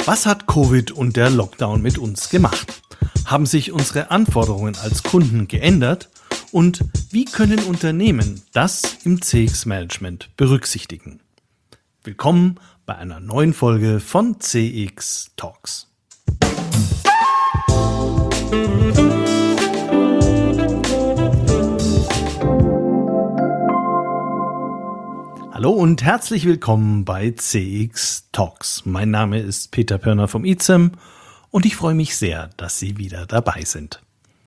Was hat Covid und der Lockdown mit uns gemacht? Haben sich unsere Anforderungen als Kunden geändert? Und wie können Unternehmen das im CX-Management berücksichtigen? Willkommen bei einer neuen Folge von CX Talks. Hallo und herzlich willkommen bei CX Talks. Mein Name ist Peter Pörner vom ICEM und ich freue mich sehr, dass Sie wieder dabei sind.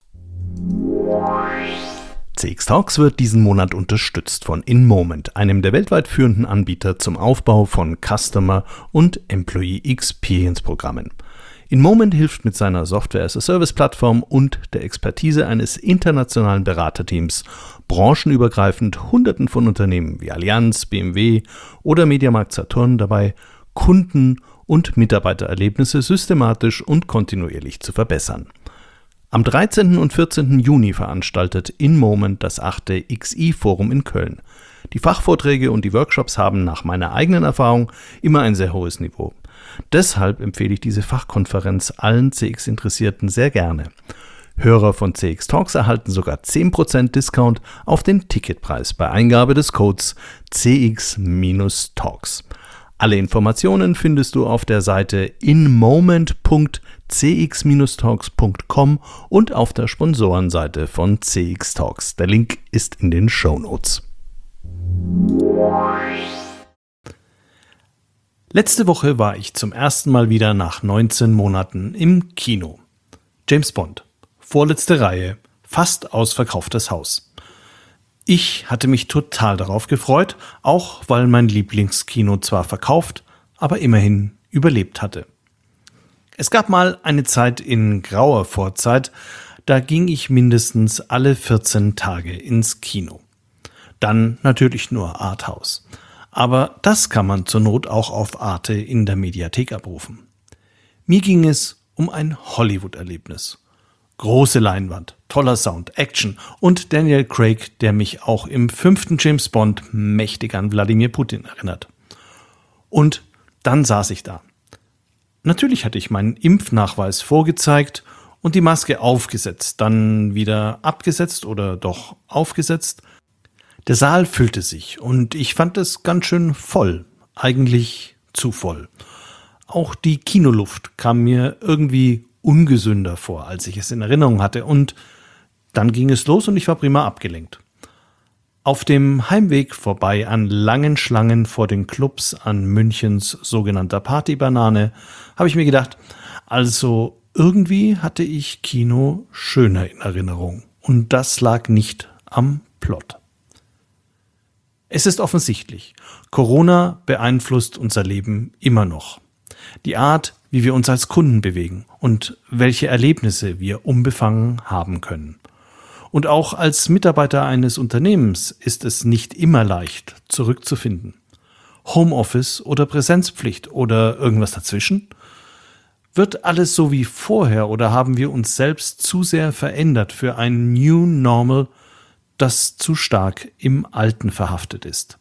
CX Talks wird diesen Monat unterstützt von InMoment, einem der weltweit führenden Anbieter zum Aufbau von Customer- und Employee Experience Programmen. InMoment hilft mit seiner Software-as-a-Service-Plattform und der Expertise eines internationalen Beraterteams branchenübergreifend Hunderten von Unternehmen wie Allianz, BMW oder Mediamarkt Saturn dabei, Kunden- und Mitarbeitererlebnisse systematisch und kontinuierlich zu verbessern. Am 13. und 14. Juni veranstaltet InMoment das 8. XI-Forum in Köln. Die Fachvorträge und die Workshops haben nach meiner eigenen Erfahrung immer ein sehr hohes Niveau. Deshalb empfehle ich diese Fachkonferenz allen CX-Interessierten sehr gerne. Hörer von CX Talks erhalten sogar 10% Discount auf den Ticketpreis bei Eingabe des Codes CX-Talks. Alle Informationen findest du auf der Seite inmoment.cx-talks.com und auf der Sponsorenseite von CX Talks. Der Link ist in den Shownotes. Letzte Woche war ich zum ersten Mal wieder nach 19 Monaten im Kino. James Bond, vorletzte Reihe, fast ausverkauftes Haus. Ich hatte mich total darauf gefreut, auch weil mein Lieblingskino zwar verkauft, aber immerhin überlebt hatte. Es gab mal eine Zeit in grauer Vorzeit, da ging ich mindestens alle 14 Tage ins Kino. Dann natürlich nur Arthouse. Aber das kann man zur Not auch auf Arte in der Mediathek abrufen. Mir ging es um ein Hollywood-Erlebnis. Große Leinwand, toller Sound, Action und Daniel Craig, der mich auch im 5. James Bond mächtig an Wladimir Putin erinnert. Und dann saß ich da. Natürlich hatte ich meinen Impfnachweis vorgezeigt und die Maske aufgesetzt, dann wieder abgesetzt oder doch aufgesetzt. Der Saal füllte sich und ich fand es ganz schön voll, eigentlich zu voll. Auch die Kinoluft kam mir irgendwie ungesünder vor, als ich es in Erinnerung hatte, und dann ging es los und ich war prima abgelenkt. Auf dem Heimweg vorbei an langen Schlangen vor den Clubs an Münchens sogenannter Partybanane habe ich mir gedacht, also irgendwie hatte ich Kino schöner in Erinnerung und das lag nicht am Plot. Es ist offensichtlich, Corona beeinflusst unser Leben immer noch. Die Art, wie wir uns als Kunden bewegen und welche Erlebnisse wir unbefangen haben können. Und auch als Mitarbeiter eines Unternehmens ist es nicht immer leicht, zurückzufinden. Homeoffice oder Präsenzpflicht oder irgendwas dazwischen? Wird alles so wie vorher oder haben wir uns selbst zu sehr verändert für ein New Normal, das zu stark im Alten verhaftet ist?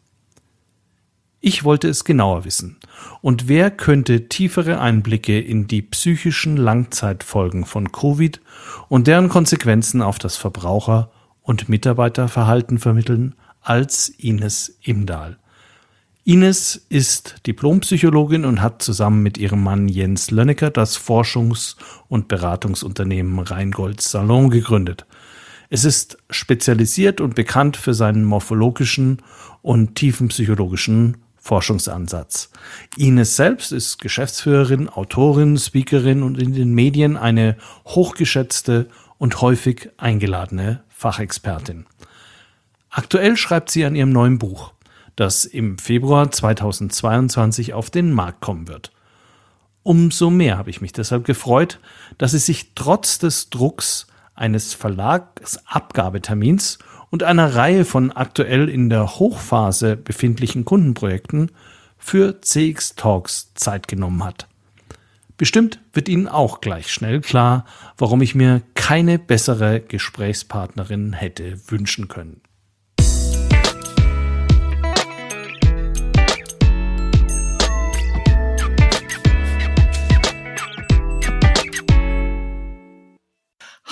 Ich wollte es genauer wissen. Und wer könnte tiefere Einblicke in die psychischen Langzeitfolgen von Covid und deren Konsequenzen auf das Verbraucher- und Mitarbeiterverhalten vermitteln als Ines Imdahl? Ines ist Diplompsychologin und hat zusammen mit ihrem Mann Jens Lönnecker das Forschungs- und Beratungsunternehmen Rheingold Salon gegründet. Es ist spezialisiert und bekannt für seinen morphologischen und tiefenpsychologischen Forschungsansatz. Ines selbst ist Geschäftsführerin, Autorin, Speakerin und in den Medien eine hochgeschätzte und häufig eingeladene Fachexpertin. Aktuell schreibt sie an ihrem neuen Buch, das im Februar 2022 auf den Markt kommen wird. Umso mehr habe ich mich deshalb gefreut, dass sie sich trotz des Drucks eines Verlagsabgabetermins und einer Reihe von aktuell in der Hochphase befindlichen Kundenprojekten für CX Talks Zeit genommen hat. Bestimmt wird Ihnen auch gleich schnell klar, warum ich mir keine bessere Gesprächspartnerin hätte wünschen können.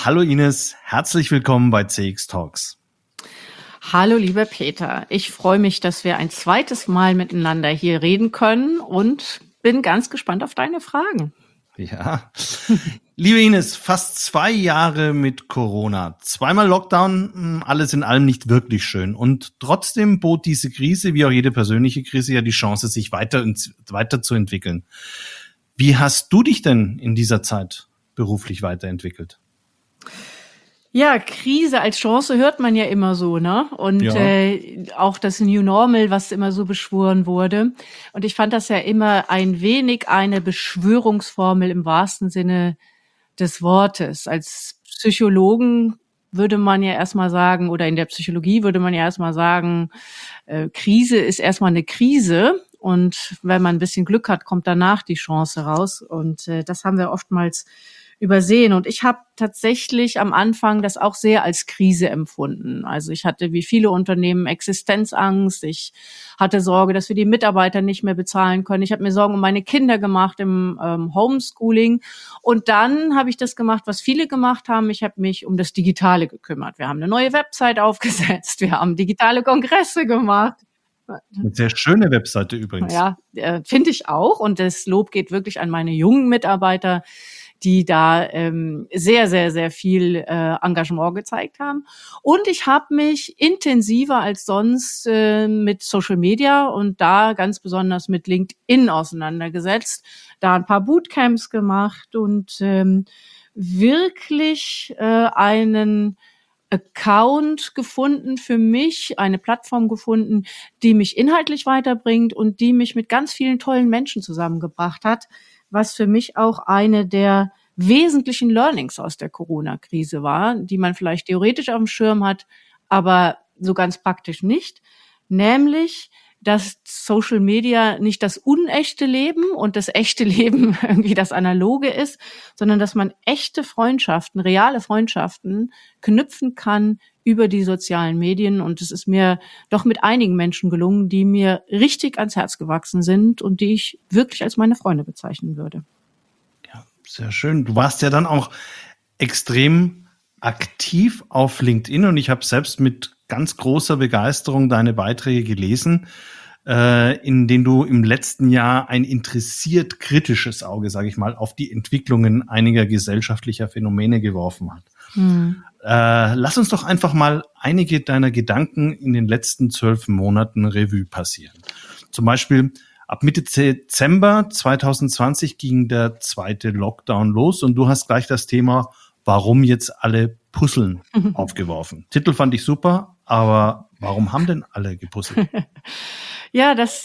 Hallo Ines, herzlich willkommen bei CX Talks. Hallo lieber Peter, ich freue mich, dass wir ein zweites Mal miteinander hier reden können und bin ganz gespannt auf deine Fragen. Ja, liebe Ines, fast 2 Jahre mit Corona, 2-mal Lockdown, alles in allem nicht wirklich schön. Und trotzdem bot diese Krise, wie auch jede persönliche Krise, ja die Chance, sich weiterzuentwickeln. Wie hast du dich denn in dieser Zeit beruflich weiterentwickelt? Ja, Krise als Chance hört man ja immer so, ne? Und Ja. auch das New Normal, was immer so beschworen wurde. Und ich fand das ja immer ein wenig eine Beschwörungsformel im wahrsten Sinne des Wortes. Als Psychologen würde man ja erstmal sagen, oder in der Psychologie würde man ja erstmal sagen, Krise ist erstmal eine Krise. Und wenn man ein bisschen Glück hat, kommt danach die Chance raus. Und das haben wir oftmals übersehen. Und ich habe tatsächlich am Anfang das auch sehr als Krise empfunden. Also ich hatte wie viele Unternehmen Existenzangst. Ich hatte Sorge, dass wir die Mitarbeiter nicht mehr bezahlen können. Ich habe mir Sorgen um meine Kinder gemacht im Homeschooling. Und dann habe ich das gemacht, was viele gemacht haben. Ich habe mich um das Digitale gekümmert. Wir haben eine neue Website aufgesetzt. Wir haben digitale Kongresse gemacht. Eine sehr schöne Webseite übrigens. Ja, finde ich auch. Und das Lob geht wirklich an meine jungen Mitarbeiter, die da sehr, sehr, sehr viel Engagement gezeigt haben. Und ich habe mich intensiver als sonst mit Social Media und da ganz besonders mit LinkedIn auseinandergesetzt, da ein paar Bootcamps gemacht und wirklich einen Account gefunden für mich, eine Plattform gefunden, die mich inhaltlich weiterbringt und die mich mit ganz vielen tollen Menschen zusammengebracht hat, was für mich auch eine der wesentlichen Learnings aus der Corona-Krise war, die man vielleicht theoretisch auf dem Schirm hat, aber so ganz praktisch nicht, nämlich dass Social Media nicht das unechte Leben und das echte Leben irgendwie das analoge ist, sondern dass man echte Freundschaften, reale Freundschaften knüpfen kann über die sozialen Medien. Und es ist mir doch mit einigen Menschen gelungen, die mir richtig ans Herz gewachsen sind und die ich wirklich als meine Freunde bezeichnen würde. Ja, sehr schön. Du warst ja dann auch extrem aktiv auf LinkedIn und ich habe selbst mit ganz großer Begeisterung deine Beiträge gelesen, in denen du im letzten Jahr ein interessiert kritisches Auge, sage ich mal, auf die Entwicklungen einiger gesellschaftlicher Phänomene geworfen hast. Lass uns doch einfach mal einige deiner Gedanken in den letzten 12 Monaten Revue passieren. Zum Beispiel ab Mitte Dezember 2020 ging der zweite Lockdown los und du hast gleich das Thema "Warum jetzt alle puzzeln" aufgeworfen. Titel fand ich super, aber warum haben denn alle gepuzzelt? Ja, das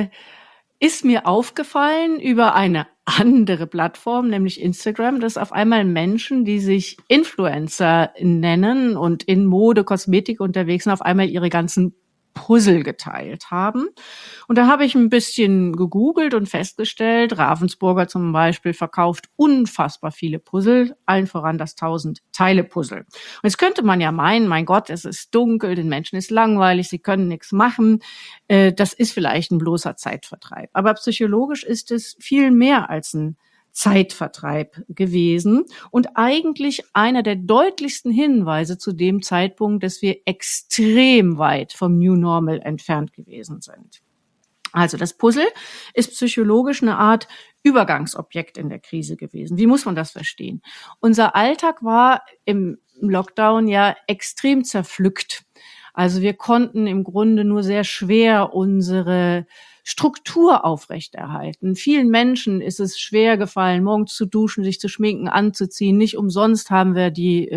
ist mir aufgefallen über eine andere Plattform, nämlich Instagram, dass auf einmal Menschen, die sich Influencer nennen und in Mode, Kosmetik unterwegs sind, auf einmal ihre ganzen Puzzle geteilt haben. Und da habe ich ein bisschen gegoogelt und festgestellt, Ravensburger zum Beispiel verkauft unfassbar viele Puzzle, allen voran das 1000-Teile-Puzzle. Und jetzt könnte man ja meinen, mein Gott, es ist dunkel, den Menschen ist langweilig, sie können nichts machen. Das ist vielleicht ein bloßer Zeitvertreib. Aber psychologisch ist es viel mehr als ein Zeitvertreib gewesen und eigentlich einer der deutlichsten Hinweise zu dem Zeitpunkt, dass wir extrem weit vom New Normal entfernt gewesen sind. Also das Puzzle ist psychologisch eine Art Übergangsobjekt in der Krise gewesen. Wie muss man das verstehen? Unser Alltag war im Lockdown ja extrem zerpflückt. Also wir konnten im Grunde nur sehr schwer unsere Struktur aufrechterhalten. Vielen Menschen ist es schwer gefallen, morgens zu duschen, sich zu schminken, anzuziehen. Nicht umsonst haben wir die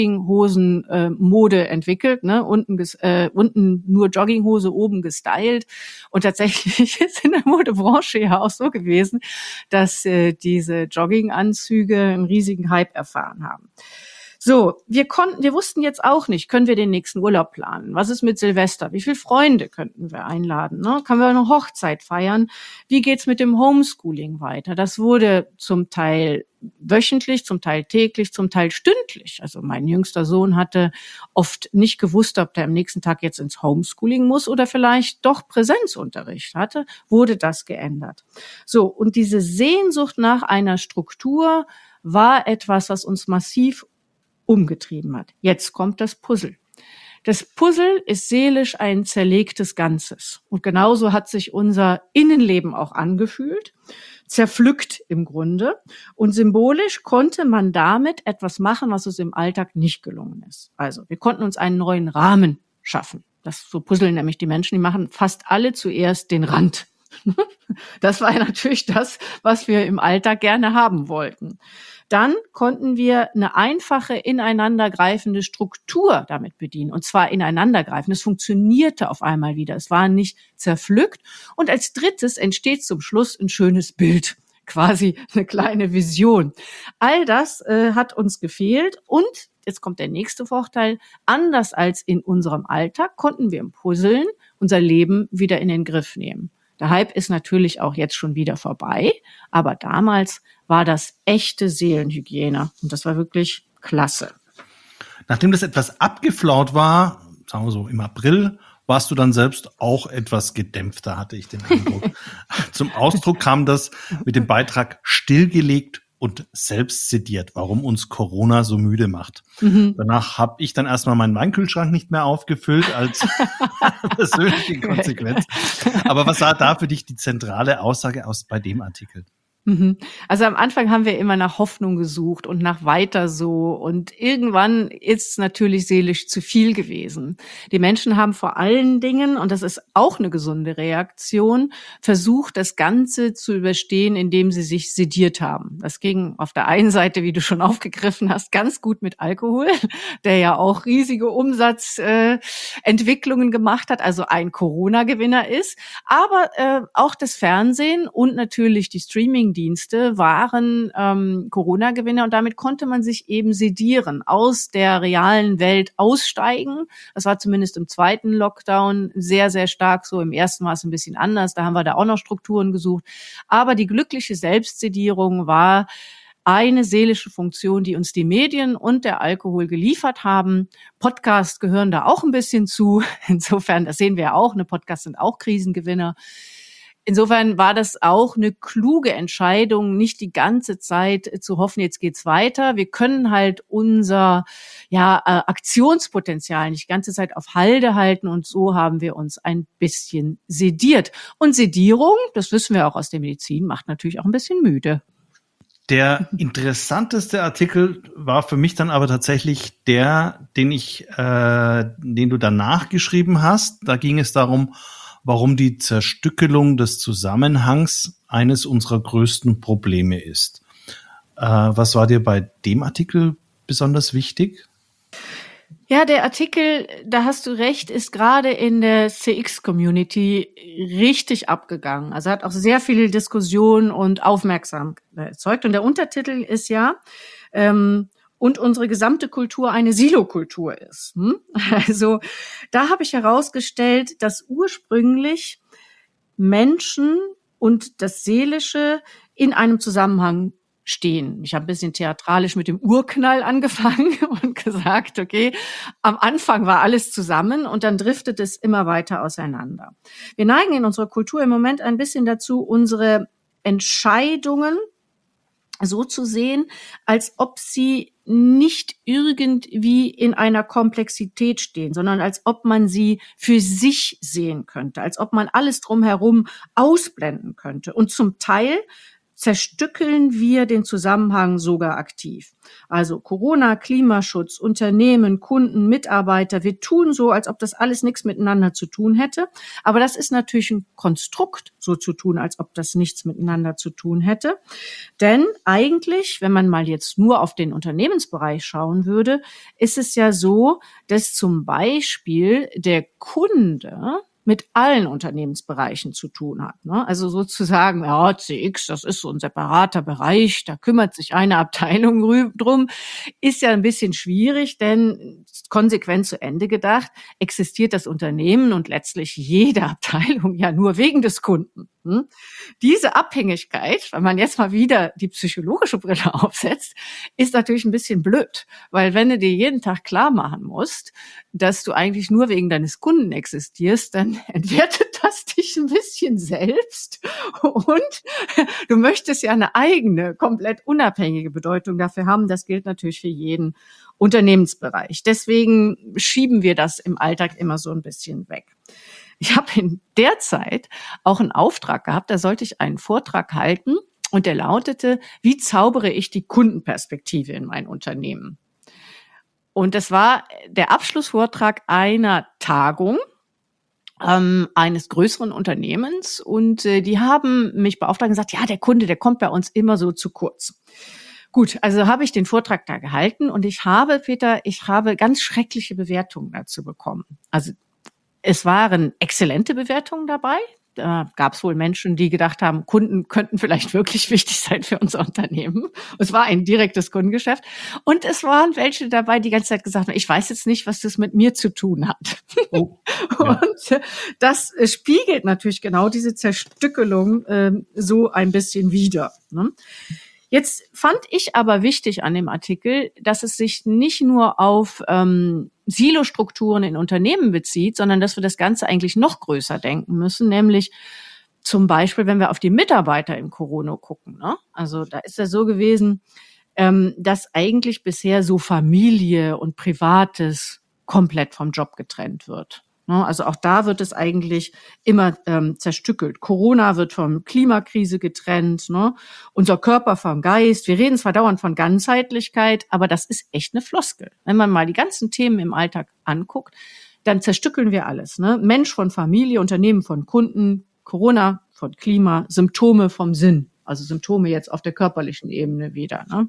Jogginghosen-Mode entwickelt, ne? Unten nur Jogginghose, oben gestylt. Und tatsächlich ist in der Modebranche ja auch so gewesen, dass diese Jogginganzüge einen riesigen Hype erfahren haben. So, wir wussten jetzt auch nicht, können wir den nächsten Urlaub planen? Was ist mit Silvester? Wie viele Freunde könnten wir einladen? Ne? Können wir eine Hochzeit feiern? Wie geht's mit dem Homeschooling weiter? Das wurde zum Teil wöchentlich, zum Teil täglich, zum Teil stündlich. Also mein jüngster Sohn hatte oft nicht gewusst, ob der am nächsten Tag jetzt ins Homeschooling muss oder vielleicht doch Präsenzunterricht hatte, wurde das geändert. So, und diese Sehnsucht nach einer Struktur war etwas, was uns massiv umgetrieben hat. Jetzt kommt das Puzzle. Das Puzzle ist seelisch ein zerlegtes Ganzes. Und genauso hat sich unser Innenleben auch angefühlt, zerpflückt im Grunde. Und symbolisch konnte man damit etwas machen, was uns im Alltag nicht gelungen ist. Also wir konnten uns einen neuen Rahmen schaffen. Das so puzzeln nämlich die Menschen, die machen fast alle zuerst den Rand. Das war natürlich das, was wir im Alltag gerne haben wollten. Dann konnten wir eine einfache, ineinandergreifende Struktur damit bedienen. Und zwar ineinandergreifend. Es funktionierte auf einmal wieder. Es war nicht zerpflückt. Und als drittes entsteht zum Schluss ein schönes Bild. Quasi eine kleine Vision. All das hat uns gefehlt. Und jetzt kommt der nächste Vorteil. Anders als in unserem Alltag konnten wir im Puzzeln unser Leben wieder in den Griff nehmen. Der Hype ist natürlich auch jetzt schon wieder vorbei, aber damals war das echte Seelenhygiene und das war wirklich klasse. Nachdem das etwas abgeflaut war, sagen wir so im April, warst du dann selbst auch etwas gedämpfter, hatte ich den Eindruck. Zum Ausdruck kam das mit dem Beitrag Stillgelegt und selbst sediert, warum uns Corona so müde macht. Danach habe ich dann erstmal meinen Weinkühlschrank nicht mehr aufgefüllt als persönliche Konsequenz. Aber was war da für dich die zentrale Aussage bei dem Artikel? Also am Anfang haben wir immer nach Hoffnung gesucht und nach weiter so. Und irgendwann ist es natürlich seelisch zu viel gewesen. Die Menschen haben vor allen Dingen, und das ist auch eine gesunde Reaktion, versucht, das Ganze zu überstehen, indem sie sich sediert haben. Das ging auf der einen Seite, wie du schon aufgegriffen hast, ganz gut mit Alkohol, der ja auch riesige Umsatzentwicklungen gemacht hat, also ein Corona-Gewinner ist. Aber auch das Fernsehen und natürlich die Streaming-Dienste waren Corona-Gewinner und damit konnte man sich eben sedieren, aus der realen Welt aussteigen. Das war zumindest im zweiten Lockdown sehr, sehr stark so. Im ersten war es ein bisschen anders, da haben wir da auch noch Strukturen gesucht. Aber die glückliche Selbstsedierung war eine seelische Funktion, die uns die Medien und der Alkohol geliefert haben. Podcasts gehören da auch ein bisschen zu. Insofern, das sehen wir ja auch, Podcasts sind auch Krisengewinner. Insofern war das auch eine kluge Entscheidung, nicht die ganze Zeit zu hoffen, jetzt geht's weiter. Wir können halt unser Aktionspotenzial nicht die ganze Zeit auf Halde halten und so haben wir uns ein bisschen sediert. Und Sedierung, das wissen wir auch aus der Medizin, macht natürlich auch ein bisschen müde. Der interessanteste Artikel war für mich dann aber tatsächlich der, den du danach geschrieben hast. Da ging es darum, warum die Zerstückelung des Zusammenhangs eines unserer größten Probleme ist. Was war dir bei dem Artikel besonders wichtig? Ja, der Artikel, da hast du recht, ist gerade in der CX-Community richtig abgegangen. Also hat auch sehr viel Diskussion und Aufmerksamkeit erzeugt. Und der Untertitel ist und unsere gesamte Kultur eine Silokultur ist. Also da habe ich herausgestellt, dass ursprünglich Menschen und das Seelische in einem Zusammenhang stehen. Ich habe ein bisschen theatralisch mit dem Urknall angefangen und gesagt, okay, am Anfang war alles zusammen und dann driftet es immer weiter auseinander. Wir neigen in unserer Kultur im Moment ein bisschen dazu, unsere Entscheidungen so zu sehen, als ob sie nicht irgendwie in einer Komplexität stehen, sondern als ob man sie für sich sehen könnte, als ob man alles drumherum ausblenden könnte. Und zum Teil zerstückeln wir den Zusammenhang sogar aktiv. Also Corona, Klimaschutz, Unternehmen, Kunden, Mitarbeiter, wir tun so, als ob das alles nichts miteinander zu tun hätte. Aber das ist natürlich ein Konstrukt, so zu tun, als ob das nichts miteinander zu tun hätte. Denn eigentlich, wenn man mal jetzt nur auf den Unternehmensbereich schauen würde, ist es ja so, dass zum Beispiel der Kunde mit allen Unternehmensbereichen zu tun hat. Also sozusagen, ja, CX, das ist so ein separater Bereich, da kümmert sich eine Abteilung drum, ist ja ein bisschen schwierig, denn konsequent zu Ende gedacht, existiert das Unternehmen und letztlich jede Abteilung ja nur wegen des Kunden. Diese Abhängigkeit, wenn man jetzt mal wieder die psychologische Brille aufsetzt, ist natürlich ein bisschen blöd, weil wenn du dir jeden Tag klar machen musst, dass du eigentlich nur wegen deines Kunden existierst, dann entwertet das dich ein bisschen selbst und du möchtest ja eine eigene, komplett unabhängige Bedeutung dafür haben. Das gilt natürlich für jeden Unternehmensbereich. Deswegen schieben wir das im Alltag immer so ein bisschen weg. Ich habe in der Zeit auch einen Auftrag gehabt, da sollte ich einen Vortrag halten und der lautete, wie zaubere ich die Kundenperspektive in mein Unternehmen? Und das war der Abschlussvortrag einer Tagung eines größeren Unternehmens und die haben mich beauftragt und gesagt, ja, der Kunde, der kommt bei uns immer so zu kurz. Gut, also habe ich den Vortrag da gehalten und ich habe ganz schreckliche Bewertungen dazu bekommen. Also es waren exzellente Bewertungen dabei. Da gab es wohl Menschen, die gedacht haben, Kunden könnten vielleicht wirklich wichtig sein für unser Unternehmen. Es war ein direktes Kundengeschäft. Und es waren welche dabei, die ganze Zeit gesagt haben, ich weiß jetzt nicht, was das mit mir zu tun hat. Oh, ja. Und das spiegelt natürlich genau diese Zerstückelung so ein bisschen wider. Ne? Jetzt fand ich aber wichtig an dem Artikel, dass es sich nicht nur auf Silostrukturen in Unternehmen bezieht, sondern dass wir das Ganze eigentlich noch größer denken müssen, nämlich zum Beispiel, wenn wir auf die Mitarbeiter im Corona gucken. Ne? Also da ist ja so gewesen, dass eigentlich bisher so Familie und Privates komplett vom Job getrennt wird. Also auch da wird es eigentlich immer zerstückelt. Corona wird von Klimakrise getrennt, ne? Unser Körper vom Geist. Wir reden zwar dauernd von Ganzheitlichkeit, aber das ist echt eine Floskel. Wenn man mal die ganzen Themen im Alltag anguckt, dann zerstückeln wir alles. Ne? Mensch von Familie, Unternehmen von Kunden, Corona von Klima, Symptome vom Sinn. Also Symptome jetzt auf der körperlichen Ebene wieder. Ne?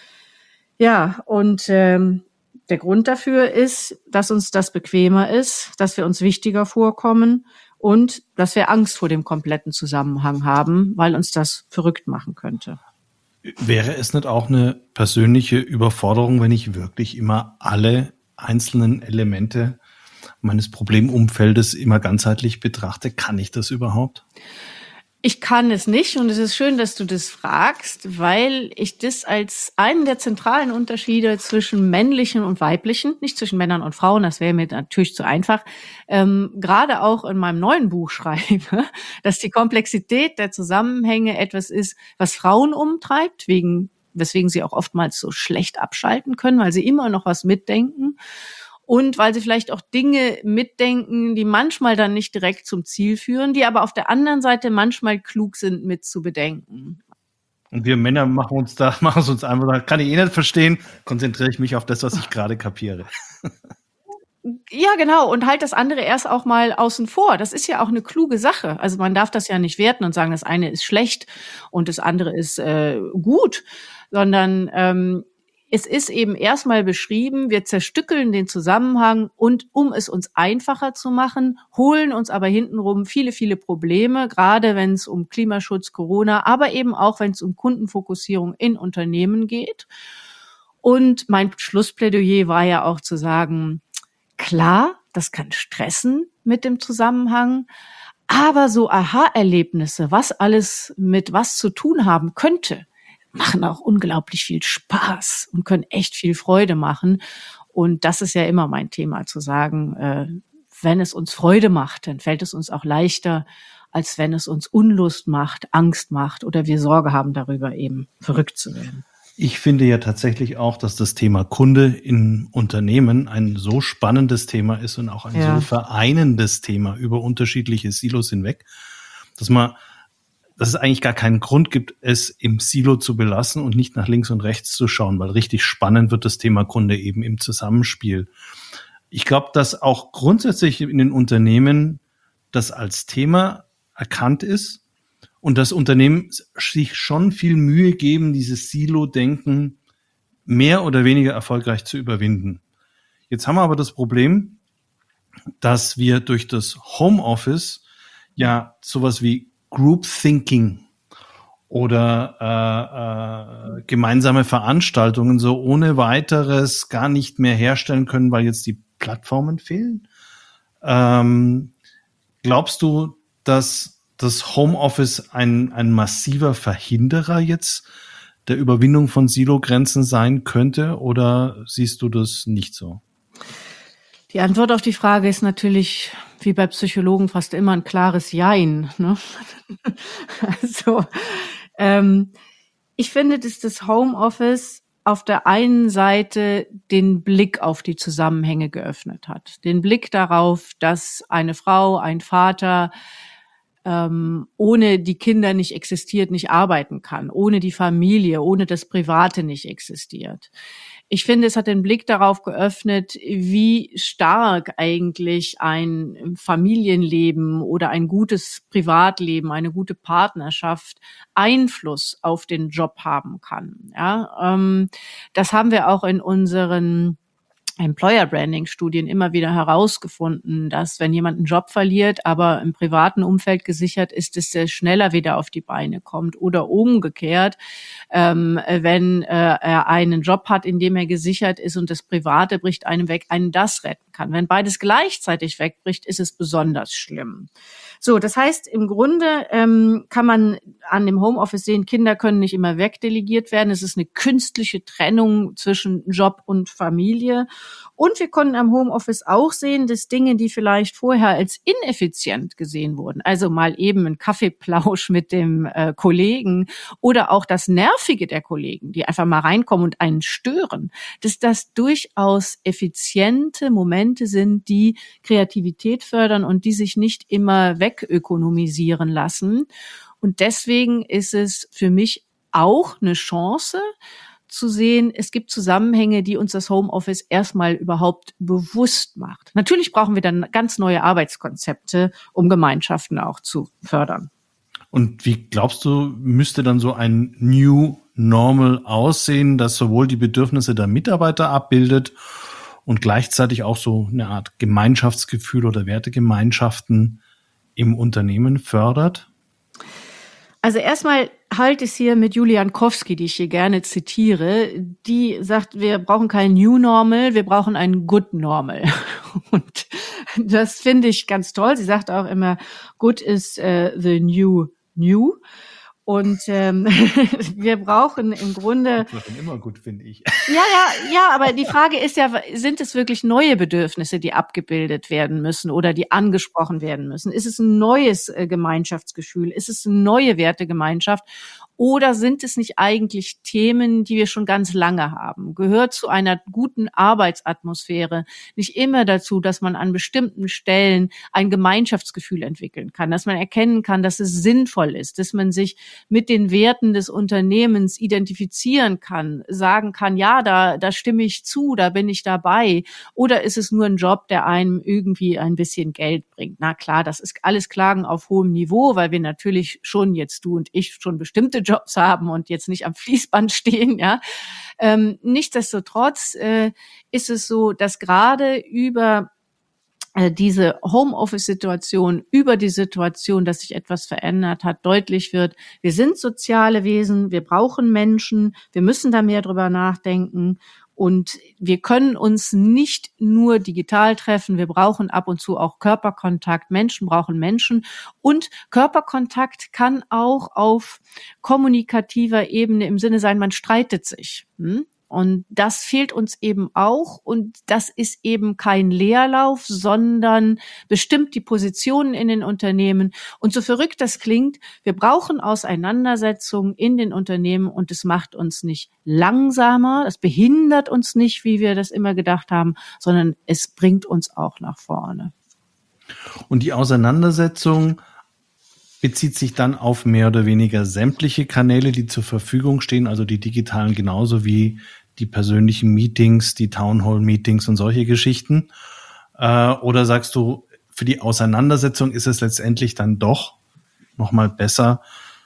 Ja, und der Grund dafür ist, dass uns das bequemer ist, dass wir uns wichtiger vorkommen und dass wir Angst vor dem kompletten Zusammenhang haben, weil uns das verrückt machen könnte. Wäre es nicht auch eine persönliche Überforderung, wenn ich wirklich immer alle einzelnen Elemente meines Problemumfeldes immer ganzheitlich betrachte? Kann ich das überhaupt? Ich kann es nicht und es ist schön, dass du das fragst, weil ich das als einen der zentralen Unterschiede zwischen männlichen und weiblichen, nicht zwischen Männern und Frauen, das wäre mir natürlich zu einfach, gerade auch in meinem neuen Buch schreibe, dass die Komplexität der Zusammenhänge etwas ist, was Frauen umtreibt, weswegen sie auch oftmals so schlecht abschalten können, weil sie immer noch was mitdenken. Und weil sie vielleicht auch Dinge mitdenken, die manchmal dann nicht direkt zum Ziel führen, die aber auf der anderen Seite manchmal klug sind, mit zu bedenken. Und wir Männer machen es uns einfach, kann ich nicht verstehen, konzentriere ich mich auf das, was ich gerade kapiere. Ja, genau. Und halt das andere erst auch mal außen vor. Das ist ja auch eine kluge Sache. Also man darf das ja nicht werten und sagen, das eine ist schlecht und das andere ist gut, sondern es ist eben erstmal beschrieben, wir zerstückeln den Zusammenhang und um es uns einfacher zu machen, holen uns aber hintenrum viele, viele Probleme, gerade wenn es um Klimaschutz, Corona, aber eben auch, wenn es um Kundenfokussierung in Unternehmen geht. Und mein Schlussplädoyer war ja auch zu sagen, klar, das kann stressen mit dem Zusammenhang, aber so Aha-Erlebnisse, was alles mit was zu tun haben könnte, machen auch unglaublich viel Spaß und können echt viel Freude machen. Und das ist ja immer mein Thema, zu sagen, wenn es uns Freude macht, dann fällt es uns auch leichter, als wenn es uns Unlust macht, Angst macht oder wir Sorge haben darüber, eben verrückt zu werden. Ich finde ja tatsächlich auch, dass das Thema Kunde in Unternehmen ein so spannendes Thema ist und auch ein so vereinendes Thema über unterschiedliche Silos hinweg, dass es eigentlich gar keinen Grund gibt, es im Silo zu belassen und nicht nach links und rechts zu schauen, weil richtig spannend wird das Thema Kunde eben im Zusammenspiel. Ich glaube, dass auch grundsätzlich in den Unternehmen das als Thema erkannt ist und dass Unternehmen sich schon viel Mühe geben, dieses Silo-Denken mehr oder weniger erfolgreich zu überwinden. Jetzt haben wir aber das Problem, dass wir durch das Homeoffice ja sowas wie Group Thinking oder gemeinsame Veranstaltungen so ohne weiteres gar nicht mehr herstellen können, weil jetzt die Plattformen fehlen. Glaubst du, dass das Homeoffice ein massiver Verhinderer jetzt der Überwindung von Silogrenzen sein könnte, oder siehst du das nicht so? Die Antwort auf die Frage ist natürlich, wie bei Psychologen, fast immer ein klares Jein, ne? Also, ich finde, dass das Homeoffice auf der einen Seite den Blick auf die Zusammenhänge geöffnet hat. Den Blick darauf, dass eine Frau, ein Vater ohne die Kinder nicht existiert, nicht arbeiten kann, ohne die Familie, ohne das Private nicht existiert. Ich finde, es hat den Blick darauf geöffnet, wie stark eigentlich ein Familienleben oder ein gutes Privatleben, eine gute Partnerschaft Einfluss auf den Job haben kann. Ja, das haben wir auch in unseren Employer Branding Studien immer wieder herausgefunden, dass wenn jemand einen Job verliert, aber im privaten Umfeld gesichert ist, dass er schneller wieder auf die Beine kommt, oder umgekehrt, wenn er einen Job hat, in dem er gesichert ist und das Private bricht einem weg, einen das retten kann. Wenn beides gleichzeitig wegbricht, ist es besonders schlimm. So, das heißt, im Grunde kann man an dem Homeoffice sehen, Kinder können nicht immer wegdelegiert werden. Es ist eine künstliche Trennung zwischen Job und Familie. Und wir konnten am Homeoffice auch sehen, dass Dinge, die vielleicht vorher als ineffizient gesehen wurden, also mal eben ein Kaffeeplausch mit dem Kollegen oder auch das Nervige der Kollegen, die einfach mal reinkommen und einen stören, dass das durchaus effiziente Momente sind, die Kreativität fördern und die sich nicht immer wegökonomisieren lassen. Und deswegen ist es für mich auch eine Chance zu sehen, es gibt Zusammenhänge, die uns das Homeoffice erstmal überhaupt bewusst macht. Natürlich brauchen wir dann ganz neue Arbeitskonzepte, um Gemeinschaften auch zu fördern. Und wie glaubst du, müsste dann so ein New Normal aussehen, das sowohl die Bedürfnisse der Mitarbeiter abbildet und gleichzeitig auch so eine Art Gemeinschaftsgefühl oder Wertegemeinschaften im Unternehmen fördert? Also erstmal halte ich es hier mit Julia Jankowski, die ich hier gerne zitiere. Die sagt, wir brauchen kein New Normal, wir brauchen ein Good Normal. Und das finde ich ganz toll. Sie sagt auch immer, Good is the new. Und wir brauchen im Grunde... Das ist immer gut, finde ich. Ja, aber die Frage ist ja, sind es wirklich neue Bedürfnisse, die abgebildet werden müssen oder die angesprochen werden müssen? Ist es ein neues Gemeinschaftsgefühl? Ist es eine neue Wertegemeinschaft? Oder sind es nicht eigentlich Themen, die wir schon ganz lange haben? Gehört zu einer guten Arbeitsatmosphäre nicht immer dazu, dass man an bestimmten Stellen ein Gemeinschaftsgefühl entwickeln kann, dass man erkennen kann, dass es sinnvoll ist, dass man sich mit den Werten des Unternehmens identifizieren kann, sagen kann, ja, da stimme ich zu, da bin ich dabei. Oder ist es nur ein Job, der einem irgendwie ein bisschen Geld bringt? Na klar, das ist alles Klagen auf hohem Niveau, weil wir natürlich schon jetzt, du und ich, schon bestimmte Jobs haben und jetzt nicht am Fließband stehen, ja. Nichtsdestotrotz ist es so, dass gerade über diese Homeoffice-Situation, über die Situation, dass sich etwas verändert hat, deutlich wird, wir sind soziale Wesen, wir brauchen Menschen, wir müssen da mehr drüber nachdenken und wir können uns nicht nur digital treffen, wir brauchen ab und zu auch Körperkontakt, Menschen brauchen Menschen und Körperkontakt kann auch auf kommunikativer Ebene im Sinne sein, man streitet sich. Und das fehlt uns eben auch und das ist eben kein Leerlauf, sondern bestimmt die Positionen in den Unternehmen. Und so verrückt das klingt, wir brauchen Auseinandersetzungen in den Unternehmen und es macht uns nicht langsamer, es behindert uns nicht, wie wir das immer gedacht haben, sondern es bringt uns auch nach vorne. Und die Auseinandersetzung bezieht sich dann auf mehr oder weniger sämtliche Kanäle, die zur Verfügung stehen, also die digitalen genauso wie die persönlichen Meetings, die Townhall-Meetings und solche Geschichten? Oder sagst du, für die Auseinandersetzung ist es letztendlich dann doch nochmal besser,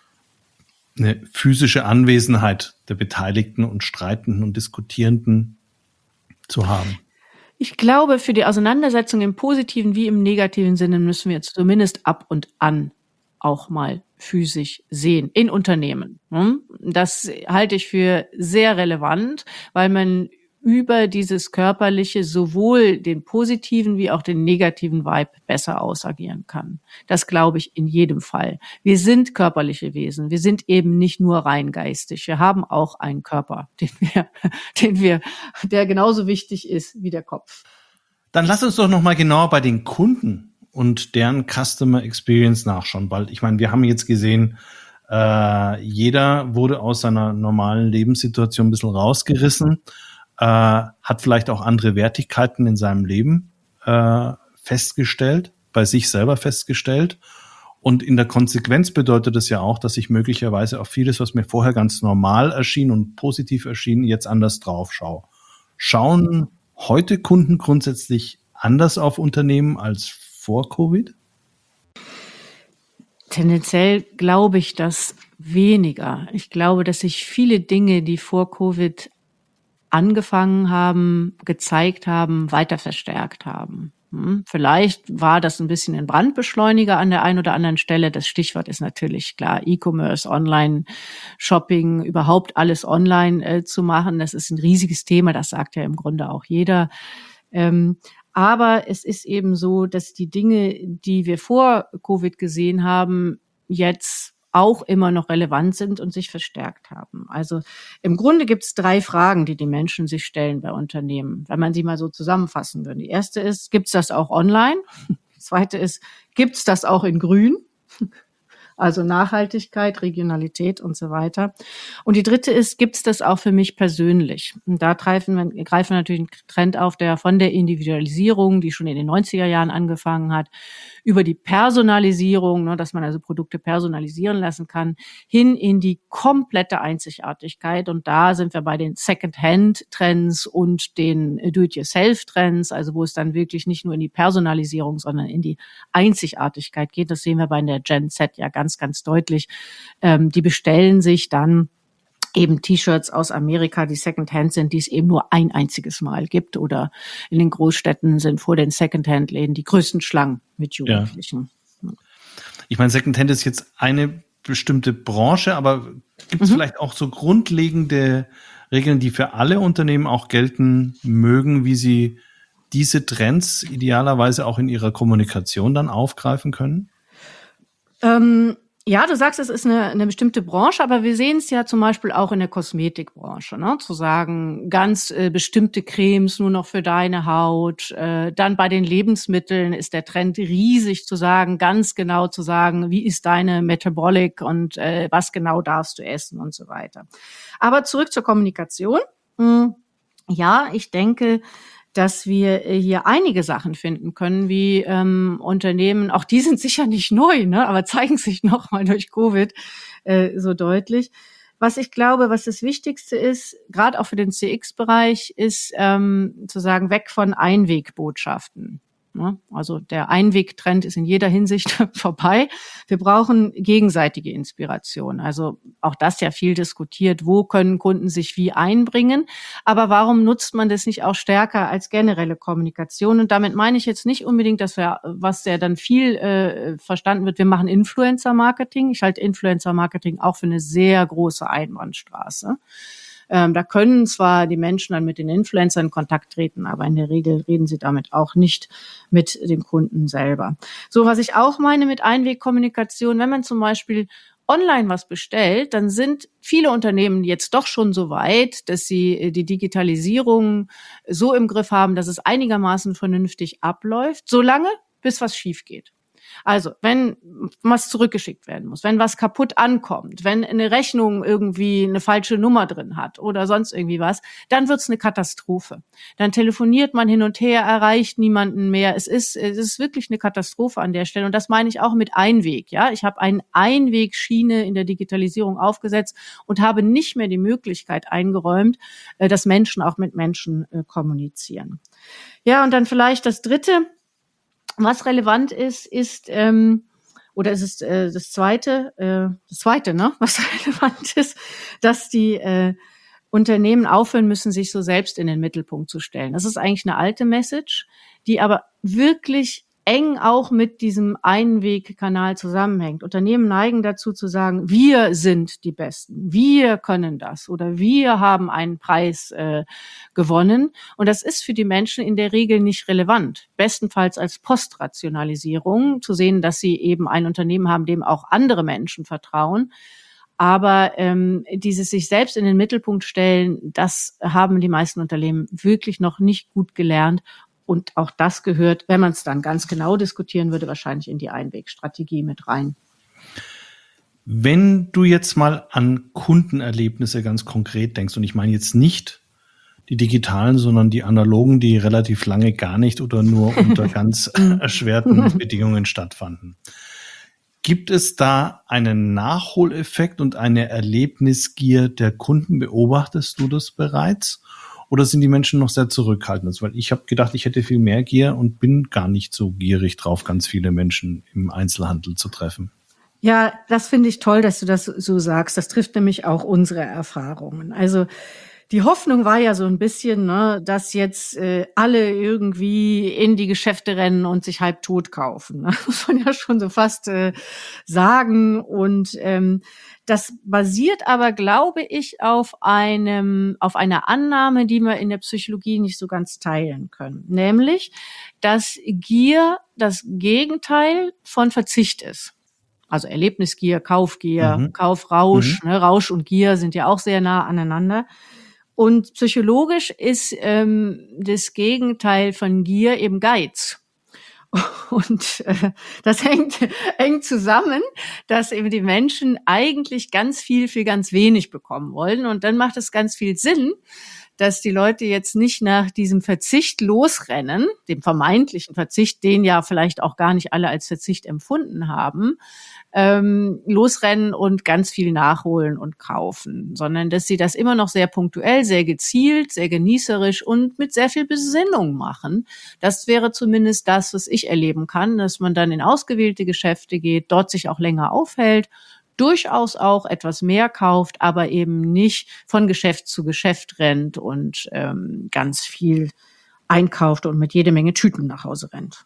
eine physische Anwesenheit der Beteiligten und Streitenden und Diskutierenden zu haben? Ich glaube, für die Auseinandersetzung im positiven wie im negativen Sinne müssen wir jetzt zumindest ab und an auch mal physisch sehen in Unternehmen. Das halte ich für sehr relevant, weil man über dieses Körperliche sowohl den positiven wie auch den negativen Vibe besser ausagieren kann. Das glaube ich in jedem Fall. Wir sind körperliche Wesen. Wir sind eben nicht nur rein geistig. Wir haben auch einen Körper, der genauso wichtig ist wie der Kopf. Dann lass uns doch noch mal genauer bei den Kunden und deren Customer Experience nachschauen, weil ich meine, wir haben jetzt gesehen, jeder wurde aus seiner normalen Lebenssituation ein bisschen rausgerissen, hat vielleicht auch andere Wertigkeiten in seinem Leben festgestellt, bei sich selber festgestellt. Und in der Konsequenz bedeutet das ja auch, dass ich möglicherweise auf vieles, was mir vorher ganz normal erschien und positiv erschien, jetzt anders drauf schaue. Schauen heute Kunden grundsätzlich anders auf Unternehmen als vor Covid? Tendenziell glaube ich das weniger. Ich glaube, dass sich viele Dinge, die vor Covid angefangen haben, gezeigt haben, weiter verstärkt haben. Vielleicht war das ein bisschen ein Brandbeschleuniger an der einen oder anderen Stelle. Das Stichwort ist natürlich klar, E-Commerce, Online-Shopping, überhaupt alles online zu machen. Das ist ein riesiges Thema, das sagt ja im Grunde auch jeder. Aber es ist eben so, dass die Dinge, die wir vor Covid gesehen haben, jetzt auch immer noch relevant sind und sich verstärkt haben. Also im Grunde gibt es 3 Fragen, die Menschen sich stellen bei Unternehmen, wenn man sie mal so zusammenfassen würde. Die erste ist, gibt es das auch online? Die zweite ist, gibt es das auch in grün? Also Nachhaltigkeit, Regionalität und so weiter. Und die dritte ist, gibt es das auch für mich persönlich? Und da greifen wir natürlich einen Trend auf, der von der Individualisierung, die schon in den 90er Jahren angefangen hat, über die Personalisierung, dass man also Produkte personalisieren lassen kann, hin in die komplette Einzigartigkeit. Und da sind wir bei den Second-Hand-Trends und den Do-it-yourself-Trends, also wo es dann wirklich nicht nur in die Personalisierung, sondern in die Einzigartigkeit geht. Das sehen wir bei der Gen Z ja ganz, ganz deutlich. Die bestellen sich dann eben T-Shirts aus Amerika, die Secondhand sind, die es eben nur ein einziges Mal gibt. Oder in den Großstädten sind vor den Secondhand-Läden die größten Schlangen mit Jugendlichen. Ja. Ich meine, Secondhand ist jetzt eine bestimmte Branche, aber gibt es vielleicht auch so grundlegende Regeln, die für alle Unternehmen auch gelten mögen, wie sie diese Trends idealerweise auch in ihrer Kommunikation dann aufgreifen können? Ja, du sagst, es ist eine bestimmte Branche, aber wir sehen es ja zum Beispiel auch in der Kosmetikbranche, zu sagen, ganz bestimmte Cremes nur noch für deine Haut. Dann bei den Lebensmitteln ist der Trend riesig zu sagen, ganz genau zu sagen, wie ist deine Metabolic und was genau darfst du essen und so weiter. Aber zurück zur Kommunikation. Ja, ich denke, dass wir hier einige Sachen finden können, wie Unternehmen, auch die sind sicher nicht neu, aber zeigen sich nochmal durch Covid so deutlich. Was ich glaube, was das Wichtigste ist, gerade auch für den CX-Bereich, ist zu sagen, weg von Einwegbotschaften. Also der Einwegtrend ist in jeder Hinsicht vorbei. Wir brauchen gegenseitige Inspiration. Also auch das ja viel diskutiert. Wo können Kunden sich wie einbringen? Aber warum nutzt man das nicht auch stärker als generelle Kommunikation? Und damit meine ich jetzt nicht unbedingt, dass was ja dann viel verstanden wird, wir machen Influencer-Marketing. Ich halte Influencer-Marketing auch für eine sehr große Einbahnstraße. Da können zwar die Menschen dann mit den Influencern in Kontakt treten, aber in der Regel reden sie damit auch nicht mit dem Kunden selber. So, was ich auch meine mit Einwegkommunikation, wenn man zum Beispiel online was bestellt, dann sind viele Unternehmen jetzt doch schon so weit, dass sie die Digitalisierung so im Griff haben, dass es einigermaßen vernünftig abläuft, solange bis was schief geht. Also, wenn was zurückgeschickt werden muss, wenn was kaputt ankommt, wenn eine Rechnung irgendwie eine falsche Nummer drin hat oder sonst irgendwie was, dann wird's eine Katastrophe. Dann telefoniert man hin und her, erreicht niemanden mehr. Es ist wirklich eine Katastrophe an der Stelle. Und das meine ich auch mit Einweg. Ja, ich habe eine Einwegschiene in der Digitalisierung aufgesetzt und habe nicht mehr die Möglichkeit eingeräumt, dass Menschen auch mit Menschen kommunizieren. Ja, und dann vielleicht das Dritte. Was relevant oder es ist das Zweite, was relevant ist, dass die Unternehmen aufhören müssen, sich so selbst in den Mittelpunkt zu stellen. Das ist eigentlich eine alte Message, die aber wirklich eng auch mit diesem Einwegkanal zusammenhängt. Unternehmen neigen dazu zu sagen, wir sind die Besten, wir können das oder wir haben einen Preis gewonnen. Und das ist für die Menschen in der Regel nicht relevant. Bestenfalls als Postrationalisierung zu sehen, dass sie eben ein Unternehmen haben, dem auch andere Menschen vertrauen. Aber dieses sich selbst in den Mittelpunkt stellen, das haben die meisten Unternehmen wirklich noch nicht gut gelernt. Und auch das gehört, wenn man es dann ganz genau diskutieren würde, wahrscheinlich in die Einwegstrategie mit rein. Wenn du jetzt mal an Kundenerlebnisse ganz konkret denkst, und ich meine jetzt nicht die digitalen, sondern die analogen, die relativ lange gar nicht oder nur unter ganz erschwerten Bedingungen stattfanden. Gibt es da einen Nachholeffekt und eine Erlebnisgier der Kunden? Beobachtest du das bereits? Oder sind die Menschen noch sehr zurückhaltend? Weil ich habe gedacht, ich hätte viel mehr Gier und bin gar nicht so gierig drauf, ganz viele Menschen im Einzelhandel zu treffen. Ja, das finde ich toll, dass du das so sagst. Das trifft nämlich auch unsere Erfahrungen. Also die Hoffnung war ja so ein bisschen, ne, dass jetzt alle irgendwie in die Geschäfte rennen und sich halb tot kaufen. Ne? Das muss man ja schon so fast sagen. Und das basiert aber, glaube ich, auf einer Annahme, die wir in der Psychologie nicht so ganz teilen können. Nämlich, dass Gier das Gegenteil von Verzicht ist. Also Erlebnisgier, Kaufgier, Kaufrausch. Ne? Rausch und Gier sind ja auch sehr nah aneinander. Und psychologisch ist das Gegenteil von Gier eben Geiz. Und das hängt zusammen, dass eben die Menschen eigentlich ganz viel für ganz wenig bekommen wollen. Und dann macht es ganz viel Sinn, dass die Leute jetzt nicht nach diesem Verzicht losrennen, dem vermeintlichen Verzicht, den ja vielleicht auch gar nicht alle als Verzicht empfunden haben, losrennen und ganz viel nachholen und kaufen, sondern dass sie das immer noch sehr punktuell, sehr gezielt, sehr genießerisch und mit sehr viel Besinnung machen. Das wäre zumindest das, was ich erleben kann, dass man dann in ausgewählte Geschäfte geht, dort sich auch länger aufhält, durchaus auch etwas mehr kauft, aber eben nicht von Geschäft zu Geschäft rennt und ganz viel einkauft und mit jede Menge Tüten nach Hause rennt.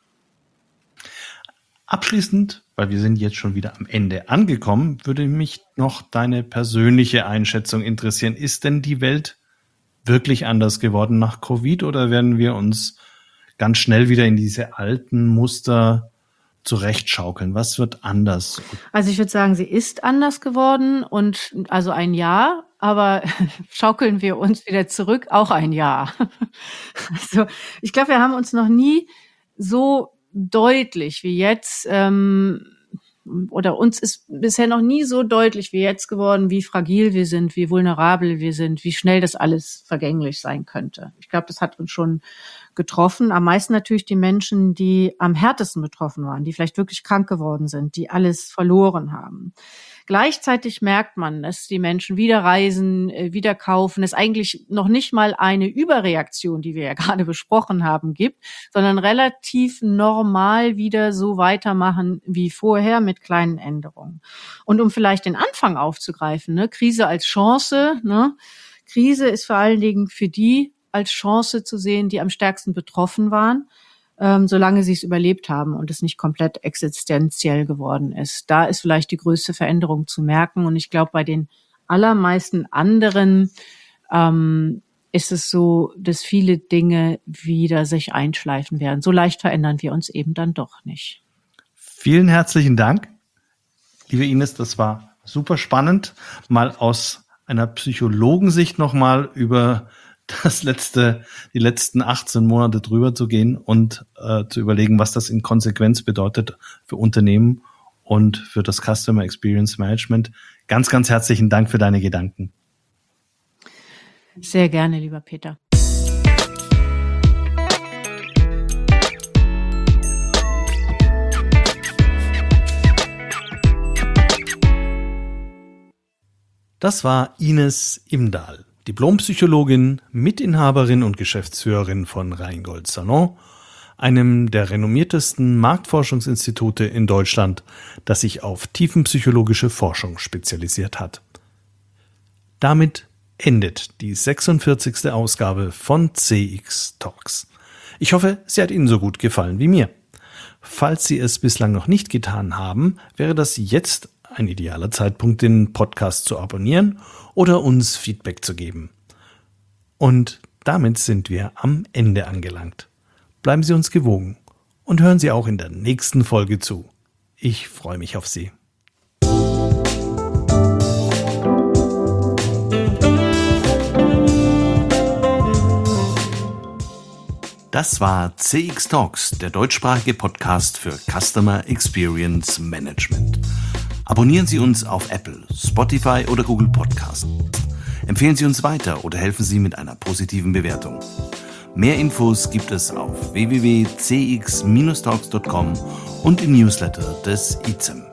Abschließend, weil wir sind jetzt schon wieder am Ende angekommen, würde mich noch deine persönliche Einschätzung interessieren. Ist denn die Welt wirklich anders geworden nach Covid oder werden wir uns ganz schnell wieder in diese alten Muster zurechtschaukeln? Was wird anders? Also ich würde sagen, sie ist anders geworden und also ein Jahr, aber schaukeln wir uns wieder zurück, auch ein Jahr. Also ich glaube, wir haben uns noch nie so deutlich wie jetzt, oder uns ist bisher noch nie so deutlich wie jetzt geworden, wie fragil wir sind, wie vulnerabel wir sind, wie schnell das alles vergänglich sein könnte. Ich glaube, das hat uns schon getroffen. Am meisten natürlich die Menschen, die am härtesten betroffen waren, die vielleicht wirklich krank geworden sind, die alles verloren haben. Gleichzeitig merkt man, dass die Menschen wieder reisen, wieder kaufen, es eigentlich noch nicht mal eine Überreaktion, die wir ja gerade besprochen haben, gibt, sondern relativ normal wieder so weitermachen wie vorher mit kleinen Änderungen. Und um vielleicht den Anfang aufzugreifen, ne, Krise als Chance, ne, Krise ist vor allen Dingen für die als Chance zu sehen, die am stärksten betroffen waren, solange sie es überlebt haben und es nicht komplett existenziell geworden ist. Da ist vielleicht die größte Veränderung zu merken. Und ich glaube, bei den allermeisten anderen ist es so, dass viele Dinge wieder sich einschleifen werden. So leicht verändern wir uns eben dann doch nicht. Vielen herzlichen Dank, liebe Ines. Das war super spannend, mal aus einer Psychologensicht nochmal über die letzten 18 Monate drüber zu gehen und zu überlegen, was das in Konsequenz bedeutet für Unternehmen und für das Customer Experience Management. Ganz, ganz herzlichen Dank für deine Gedanken. Sehr gerne, lieber Peter. Das war Ines Imdahl, Diplompsychologin, Mitinhaberin und Geschäftsführerin von Rheingold Salon, einem der renommiertesten Marktforschungsinstitute in Deutschland, das sich auf tiefenpsychologische Forschung spezialisiert hat. Damit endet die 46. Ausgabe von CX Talks. Ich hoffe, sie hat Ihnen so gut gefallen wie mir. Falls Sie es bislang noch nicht getan haben, wäre das jetzt ein idealer Zeitpunkt, den Podcast zu abonnieren oder uns Feedback zu geben. Und damit sind wir am Ende angelangt. Bleiben Sie uns gewogen und hören Sie auch in der nächsten Folge zu. Ich freue mich auf Sie. Das war CX Talks, der deutschsprachige Podcast für Customer Experience Management. Abonnieren Sie uns auf Apple, Spotify oder Google Podcast. Empfehlen Sie uns weiter oder helfen Sie mit einer positiven Bewertung. Mehr Infos gibt es auf www.cx-talks.com und im Newsletter des ICEM.